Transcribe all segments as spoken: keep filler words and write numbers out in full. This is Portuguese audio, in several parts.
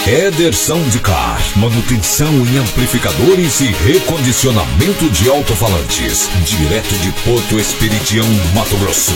Éder Soundcar, manutenção em amplificadores e recondicionamento de alto-falantes, direto de Porto Esperidião, Mato Grosso.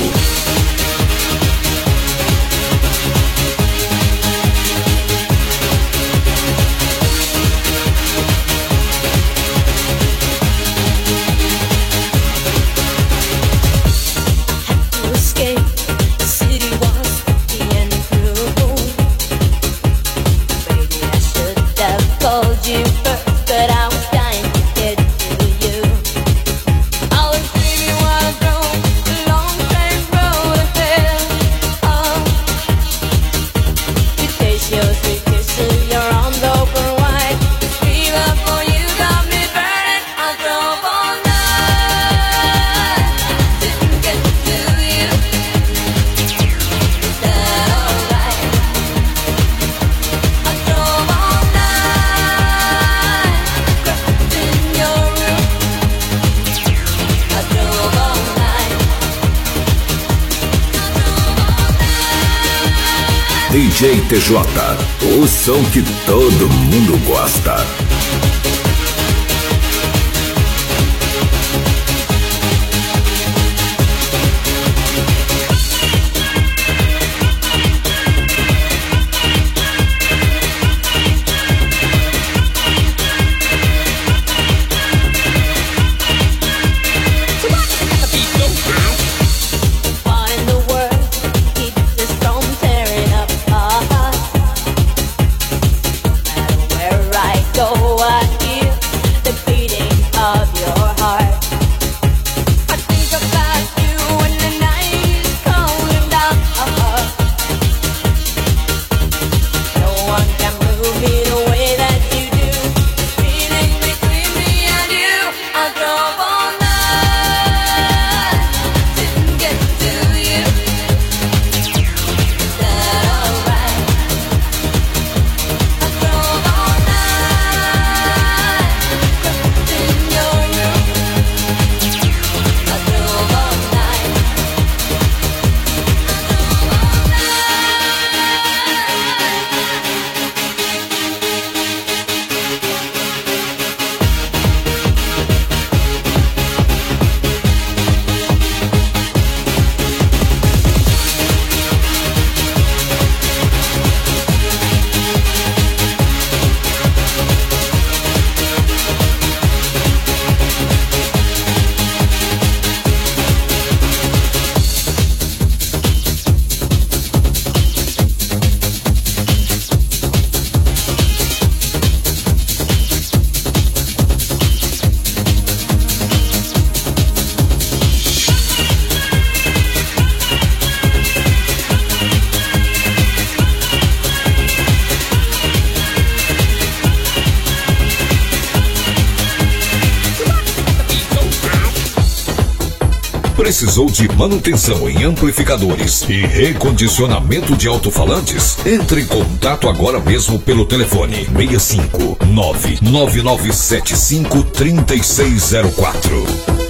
D J T J, o som que todo mundo gosta. Precisou de manutenção em amplificadores e recondicionamento de alto-falantes? Entre em contato agora mesmo pelo telefone seis cinco nove nove nove sete cinco três seis zero quatro.